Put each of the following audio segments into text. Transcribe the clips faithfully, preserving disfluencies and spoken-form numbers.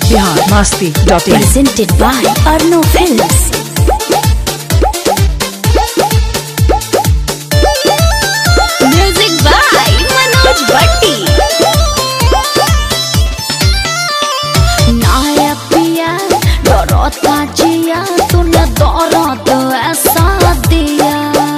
Bihar Masti dot in presented by Arno Films. Music by Manoj Bhatti. नाया पिया डरता जिया तूने दौलत ऐसा दिया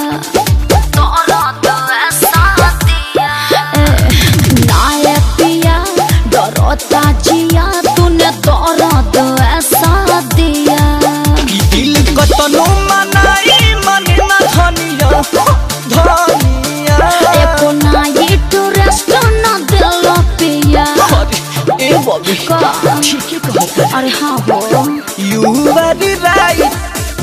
दौलत ऐसा दिया नाया पिया डरता जिया तूने दौलत ऐसा दिया दिल को तनु मनाई मन न धनिया धनिया एको नाइट रेस्ट न दिल पिया ए बॉबी ठीक है कहता अरे हाँ हो you very right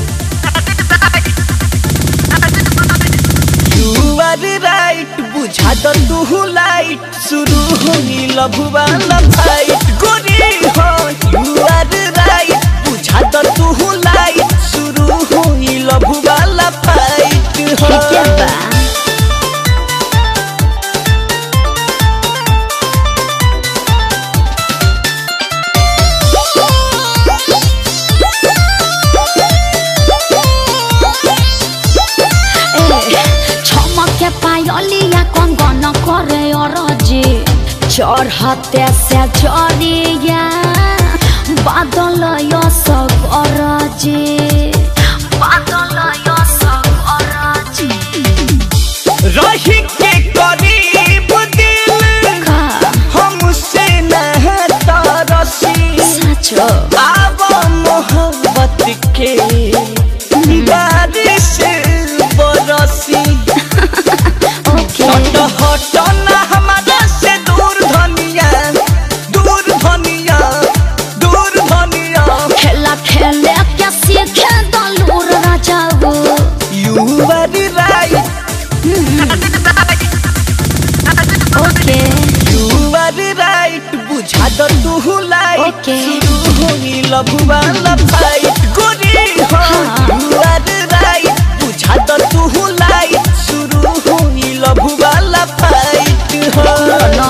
you very right बुझा दो तू लाइट शुरू हुई लव वाला फाइट गोरी हो यू वेरी राइट बुझा दो तू लाइट शुरू हुई लव वाला फाइट हो ठीक है बा छमके पायलिया कंगन करे अरजी चढ़ते से जरिया बादल यसक अरजी बादल यसक अरजी रही के करीब दिल का हमसे न तरसी सचो आव मोहब्बत के बारिश बरसी ओके हट हट ना हमारा से दूर धनिया दूर धनिया दूर धनिया खेला खेले क्या सीखे दलूर राजा वो you very right okay you very right बुझा दो तू लाइट ओके शुरू होगी लव वाला फाइट गोरी हो यू वेरी राइट बुझा दो तू लाइट शुरू होगी लव वाला फाइट हो नो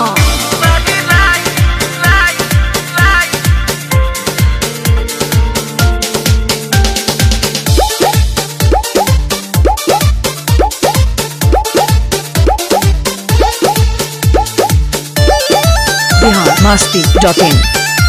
बिहार मस्ती डॉट इन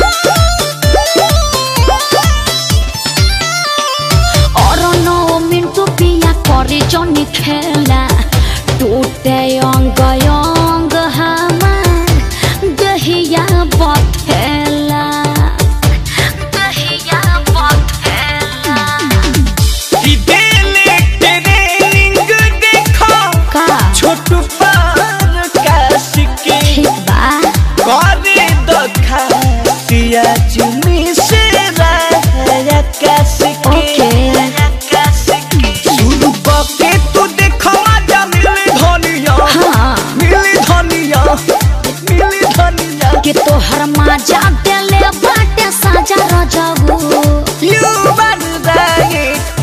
और नो मिंटू पिया करे जनी खेला टूटे अंग अंग हमार दहिया बथेला दहिया बथेला कि दिल ट्रेनिंग देखो का छोटू पार काश के ठीक बा करे दखा सिया जुमी से राया काश के ओके शुरू के तू देखो मजा मिली धनिया हाँ मिली धनिया मिली धनिया कि तोहर मजा देले बाटे साजा रजाऊ यू बन जाए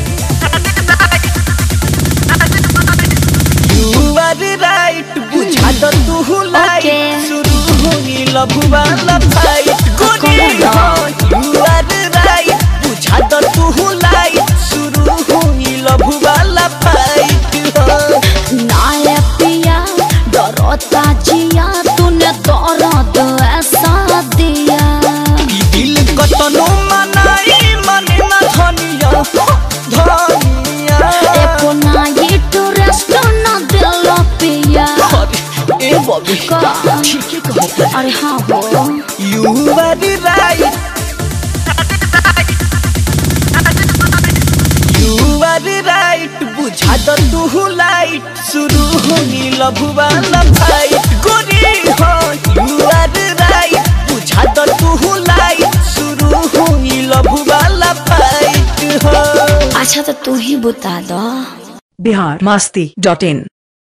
यू वर राइट बुझा दो तू लाइट Okay. शुरू होगी लव वाला फाइट गोरी हो यू वर राइट बुझा दो तू लाइट शुरू होगी लव वाला फाइट हो नाया पिया डरता जिया तूने दर्द ऐसा दिया दिल को तनु मनाई मन न धनिया धनिया एको नाइट रेस्ट न दिल पिया ए बॉबी का ठीक है कहता अरे हाँ हो you very right you very right बुझा दो तू लाइट शुरू होगी लव वाला फाइट गोरी हो यू वेरी राइट बुझा दो तू लाइट शुरू होगी लव वाला फाइट हो अच्छा तो तू ही बता दो बिहार मस्ती डॉट इन